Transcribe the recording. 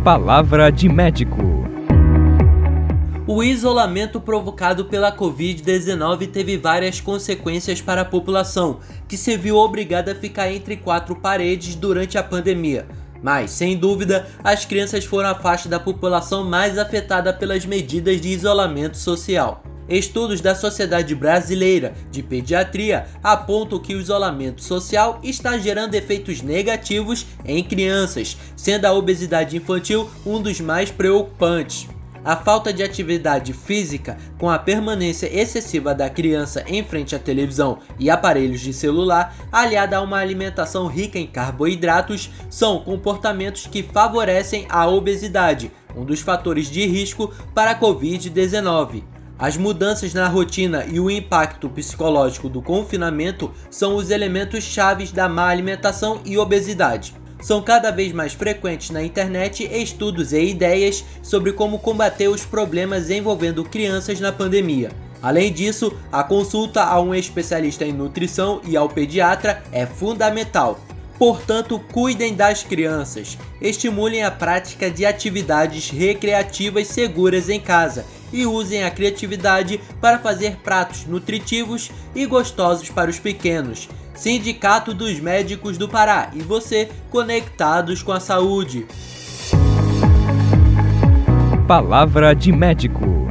Palavra de médico. O isolamento provocado pela Covid-19 teve várias consequências para a população, que se viu obrigada a ficar entre quatro paredes durante a pandemia. Mas, sem dúvida, as crianças foram a faixa da população mais afetada pelas medidas de isolamento social. Estudos da Sociedade Brasileira de Pediatria apontam que o isolamento social está gerando efeitos negativos em crianças, sendo a obesidade infantil um dos mais preocupantes. A falta de atividade física, com a permanência excessiva da criança em frente à televisão e aparelhos de celular, aliada a uma alimentação rica em carboidratos, são comportamentos que favorecem a obesidade, um dos fatores de risco para a Covid-19. As mudanças na rotina e o impacto psicológico do confinamento são os elementos chaves da má alimentação e obesidade. São cada vez mais frequentes na internet estudos e ideias sobre como combater os problemas envolvendo crianças na pandemia. Além disso, a consulta a um especialista em nutrição e ao pediatra é fundamental. Portanto, cuidem das crianças, estimulem a prática de atividades recreativas seguras em casa e usem a criatividade para fazer pratos nutritivos e gostosos para os pequenos. Sindicato dos Médicos do Pará e você conectados com a saúde. Palavra de médico.